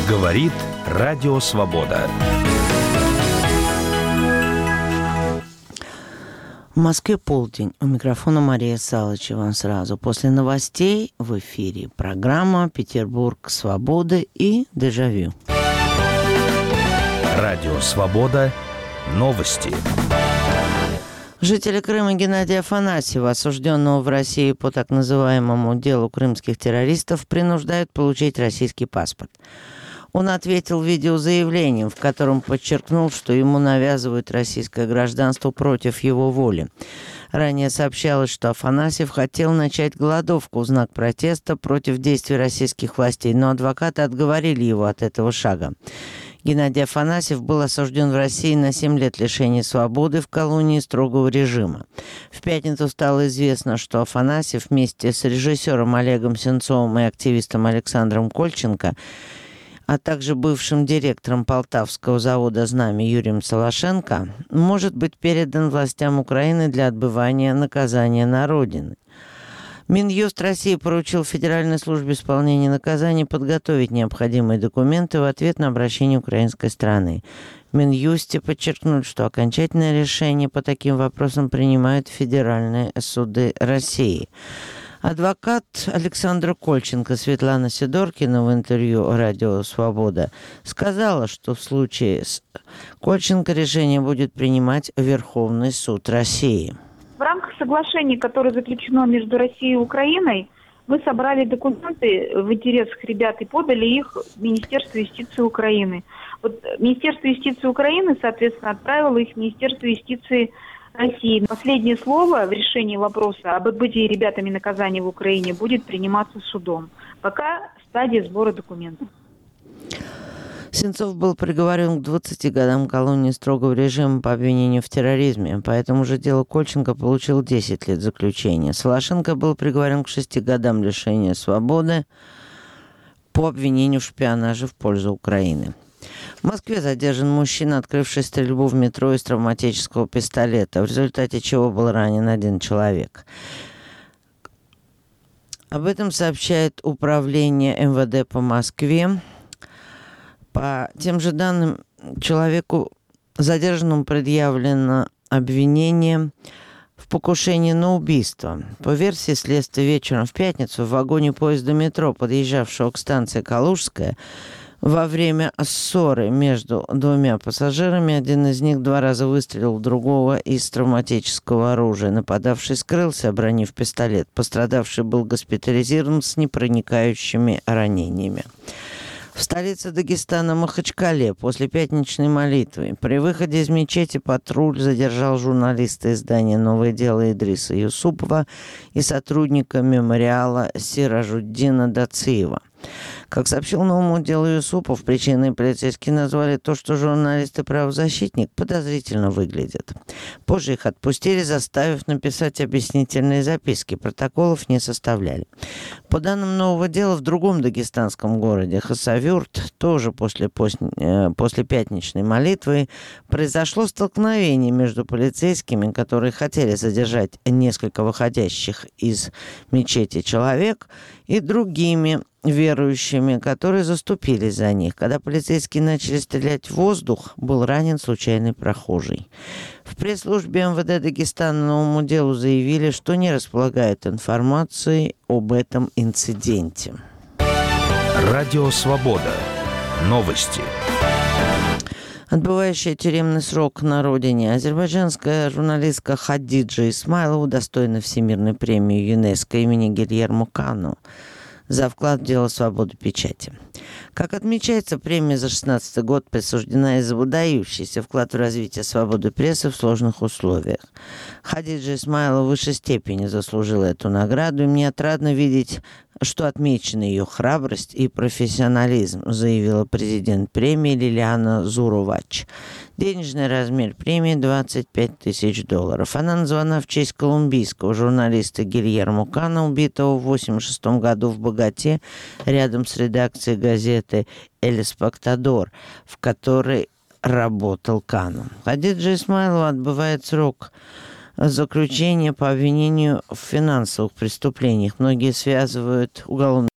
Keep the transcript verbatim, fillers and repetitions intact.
Говорит Радио Свобода. В Москве полдень. У микрофона Мария Салычева. Сразу после новостей в эфире программа «Петербург. Свобода» и «Дежавю». Радио Свобода. Новости. Жителя Крыма Геннадия Афанасьева, осужденного в России по так называемому делу крымских террористов, принуждают получить российский паспорт. Он ответил видеозаявлением, в котором подчеркнул, что ему навязывают российское гражданство против его воли. Ранее сообщалось, что Афанасьев хотел начать голодовку в знак протеста против действий российских властей, но адвокаты отговорили его от этого шага. Геннадий Афанасьев был осужден в России на семь лет лишения свободы в колонии строгого режима. В пятницу стало известно, что Афанасьев вместе с режиссером Олегом Сенцовым и активистом Александром Кольченко, а также бывшим директором Полтавского завода «Знамя» Юрием Солошенко, может быть передан властям Украины для отбывания наказания на родине. Минюст России поручил Федеральной службе исполнения наказаний подготовить необходимые документы в ответ на обращение украинской стороны. В Минюсте подчеркнут, что окончательное решение по таким вопросам принимают федеральные суды России. Адвокат Александра Кольченко Светлана Сидоркина в интервью «Радио Свобода» сказала, что в случае с Кольченко решение будет принимать Верховный суд России. В рамках соглашения, которое заключено между Россией и Украиной, мы собрали документы в интересах ребят и подали их в Министерство юстиции Украины. Вот Министерство юстиции Украины, соответственно, отправило их в Министерство юстиции России. Последнее слово в решении вопроса об отбытии ребятами наказания в Украине будет приниматься судом. Пока стадия сбора документов. Сенцов был приговорен к двадцати годам колонии строгого режима по обвинению в терроризме. По этому же делу Кольченко получил десять лет заключения. Солошенко был приговорен к шести годам лишения свободы по обвинению в шпионаже в пользу Украины. В Москве задержан мужчина, открывший стрельбу в метро из травматического пистолета, в результате чего был ранен один человек. Об этом сообщает управление эм вэ дэ по Москве. По тем же данным, человеку задержанному предъявлено обвинение в покушении на убийство. По версии следствия, вечером в пятницу в вагоне поезда метро, подъезжавшего к станции Калужская, во время ссоры между двумя пассажирами один из них два раза выстрелил в другого из травматического оружия. Нападавший скрылся, обронив пистолет. Пострадавший был госпитализирован с непроникающими ранениями. В столице Дагестана Махачкале после пятничной молитвы при выходе из мечети патруль задержал журналиста издания «Новое дело» Идриса Юсупова и сотрудника мемориала Сиражуддина Дациева. Как сообщил «Новому делу» Юсупов, причиной полицейские назвали то, что журналист и правозащитник подозрительно выглядят. Позже их отпустили, заставив написать объяснительные записки. Протоколов не составляли. По данным «Нового дела», в другом дагестанском городе Хасавюрт, тоже после, поздней, э, после пятничной молитвы, произошло столкновение между полицейскими, которые хотели задержать несколько выходящих из мечети человек, и другими верующими, которые заступились за них. Когда полицейские начали стрелять в воздух, был ранен случайный прохожий. В пресс-службе эм вэ дэ Дагестана «Новому делу» заявили, что не располагают информацией об этом инциденте. Радио Свобода. Новости. Отбывающая тюремный срок на родине, азербайджанская журналистка Хадиджа Исмайлова удостоена Всемирной премии ЮНЕСКО имени Гильермо Кану за вклад в дело свободы печати. Как отмечается, премия за две тысячи шестнадцатый год присуждена из-за выдающийся вклад в развитие свободы прессы в сложных условиях. Хадиджа Исмайлова в высшей степени заслужила эту награду, и мне отрадно видеть, что отмечены ее храбрость и профессионализм, заявила президент премии Лилиана Зуровач. Денежный размер премии двадцать пять тысяч долларов. Она названа в честь колумбийского журналиста Гильермо Кана, убитого в восемьдесят шестом году в Боготе, рядом с редакцией газеты «Эль Спектадор», в которой работал Кану. Хадиджа Исмайлова отбывает срок заключения по обвинению в финансовых преступлениях. Многие связывают уголовное